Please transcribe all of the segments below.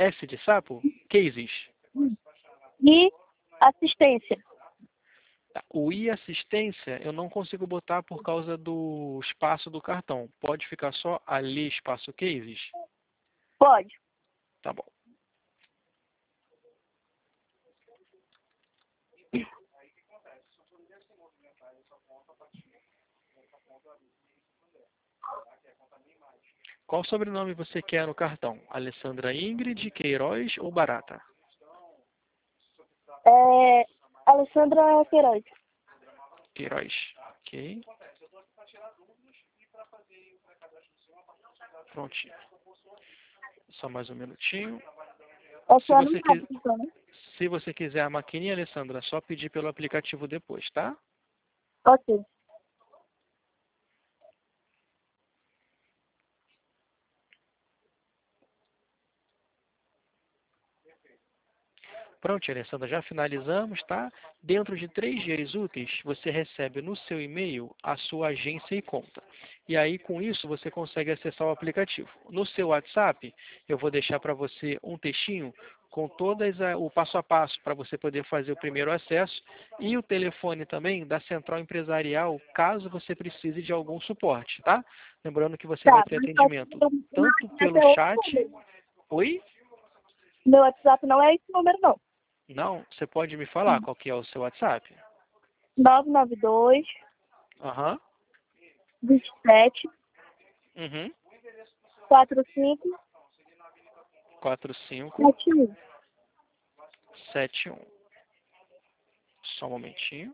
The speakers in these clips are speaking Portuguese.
S de sapo? Cases. E assistência. Tá. O I assistência eu não consigo botar por causa do espaço do cartão. Pode ficar só ali espaço cases? Pode. Tá bom. Qual sobrenome você quer no cartão? Alessandra Ingrid, Queiroz ou Barata? Alessandra Queiroz. Queiroz. Ok. Prontinho. Só mais um minutinho. Se você quiser a maquininha, Alessandra, é só pedir pelo aplicativo depois, tá? Ok. Pronto, Alessandra, já finalizamos, tá? Dentro de 3 dias úteis, você recebe no seu e-mail a sua agência e conta. E aí, com isso, você consegue acessar o aplicativo. No seu WhatsApp, eu vou deixar para você um textinho com o passo a passo para você poder fazer o primeiro acesso e o telefone também da Central Empresarial, caso você precise de algum suporte, tá? Lembrando que você vai ter atendimento tanto pelo chat... Oi? Meu WhatsApp não é esse número, não. Não? Você pode me falar qual que é o seu WhatsApp? 992 Aham. 27 Uhum. 45 45 71. 71. Só um momentinho.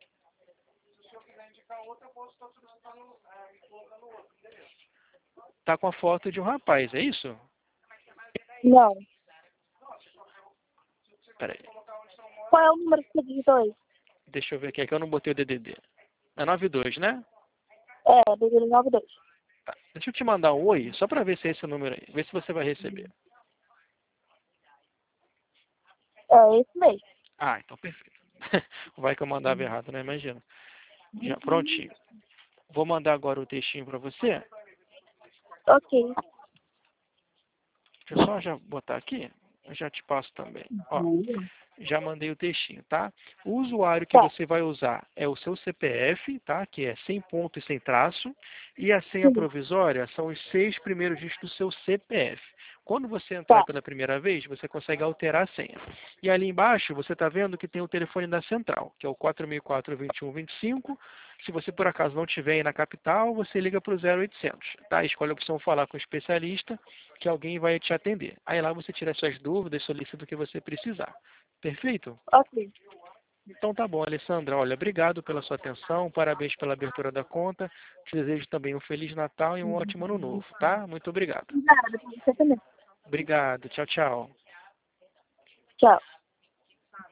Tá com a foto de um rapaz, é isso? Não. Peraí. Qual é o número que você digitou aí? Deixa eu ver aqui, é que eu não botei o DDD. É 92, né? DDD 92. Tá. Deixa eu te mandar um oi, só para ver se é esse número aí. Ver se você vai receber. É esse mesmo. Ah, então perfeito. Vai que eu mandava errado, né? Imagina. Já, prontinho. Vou mandar agora o textinho para você. Ok. Deixa eu só já botar aqui. Eu já te passo também. Ó, já mandei o textinho, tá? O usuário que Tá. você vai usar é o seu CPF, tá? Que é sem ponto e sem traço. E a senha provisória são os 6 primeiros dígitos do seu CPF. Quando você entrar Tá. pela primeira vez, você consegue alterar a senha. E ali embaixo, você está vendo que tem o telefone da central, que é o 4004-2125. Se você por acaso não estiver aí na capital, você liga para o 0800, tá? Escolhe a opção falar com o especialista, que alguém vai te atender. Aí lá você tira suas dúvidas, solicita o que você precisar. Perfeito? Ok. Então tá bom, Alessandra. Olha, obrigado pela sua atenção, parabéns pela abertura da conta. Te desejo também um Feliz Natal e um ótimo Ano Novo, tá? Muito obrigado. Obrigada. Você também. Obrigado. Tchau, tchau. Tchau.